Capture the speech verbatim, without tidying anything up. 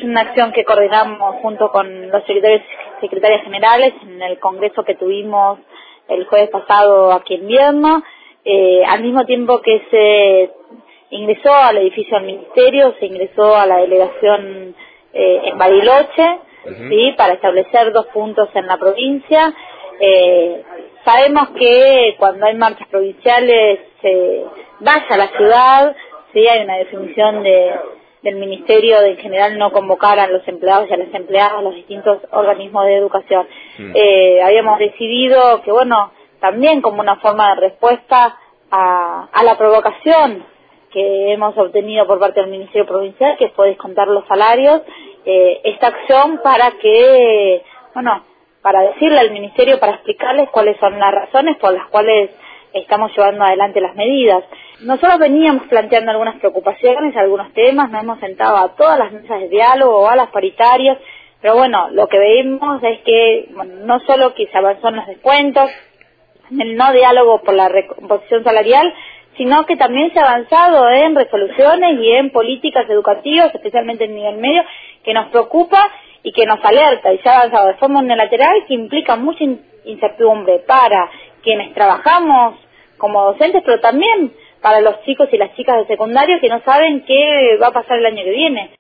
una acción que coordinamos junto con los secretarios y secretarias generales en el congreso que tuvimos el jueves pasado aquí en Vierno, eh, al mismo tiempo que se ingresó al edificio del ministerio, se ingresó a la delegación eh, en Bariloche, uh-huh. ¿sí? Para establecer dos puntos en la provincia. Eh, sabemos que cuando hay marchas provinciales se vaya a la ciudad, sí, hay una definición de, del ministerio de en general no convocar a los empleados y a las empleadas a los distintos organismos de educación. Mm. Eh, habíamos decidido que, bueno, también como una forma de respuesta a, a la provocación que hemos obtenido por parte del Ministerio Provincial, que fue descontar los salarios, eh, esta acción para que, bueno, para decirle al Ministerio, para explicarles cuáles son las razones por las cuales estamos llevando adelante las medidas. Nosotros veníamos planteando algunas preocupaciones, algunos temas, nos hemos sentado a todas las mesas de diálogo, a las paritarias, pero bueno, lo que vemos es que, bueno, no solo que se avanzó en los descuentos, en el no diálogo por la recomposición salarial, sino que también se ha avanzado en resoluciones y en políticas educativas, especialmente en nivel medio, que nos preocupa y que nos alerta, y se ha avanzado de forma unilateral, que implica mucha incertidumbre para quienes trabajamos como docentes, pero también para los chicos y las chicas de secundario que no saben qué va a pasar el año que viene.